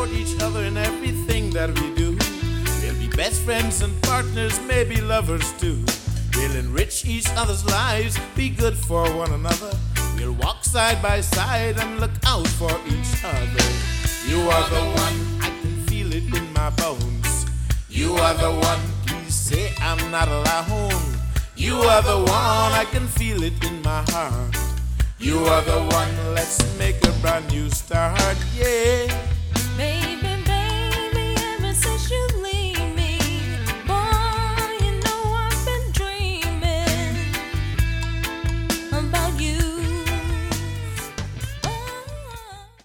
support each other in everything that we do. We'll be best friends and partners, maybe lovers too. We'll enrich each other's lives, be good for one another. We'll walk side by side and look out for each other. You are the one, I can feel it in my bones. You are the one, please say I'm not alone. You are the one, I can feel it in my heart. You are the one, let's make a brand new start, yeah. Baby.